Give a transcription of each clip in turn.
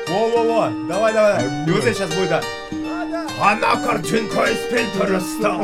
Во-во-во, давай. И вот здесь сейчас будет, да. Она картинка из Пинтереста.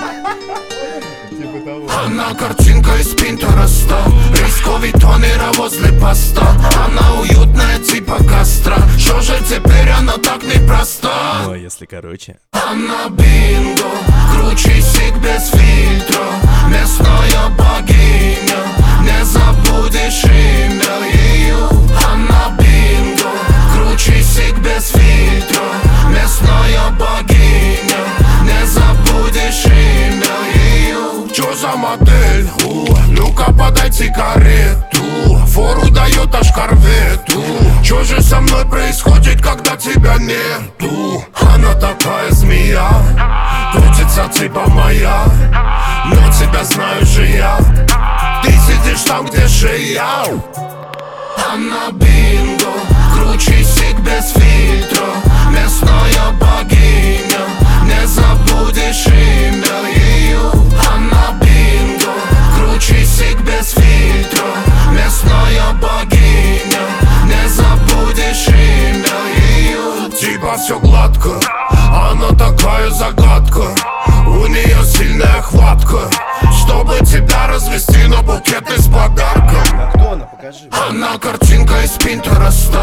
Типа того. Она картинка из Пинтереста. Рисковый тонера возле поста. Она уютная типа костра. Что же теперь она так непроста? Ну а если короче? Она бинго, круче сик без фильтра. Местная богиня, не забудешь имя ее. Она бинго, круче сик без фильтра. Местная богиня, не забудешь имя ее. Чё за модель? Ну-ка подай сигарету. Фору дает аж корвету. Чё же со мной происходит, когда тебя нету? Она такая змея, крутится типа моя. Но тебя знаю же я. Ты сидишь там, где шея. Она бинго, круче сик без фильтра. Местная богиня, не забудешь имя ее. Она бинго, круче сик без фильтра. Местная богиня, не забудешь имя ее. Типа все гладко, она такая загадка. У нее сильная хватка, чтобы тебя развести на букет из подарков. Да кто она, покажи. Она картинка из Пинтереста.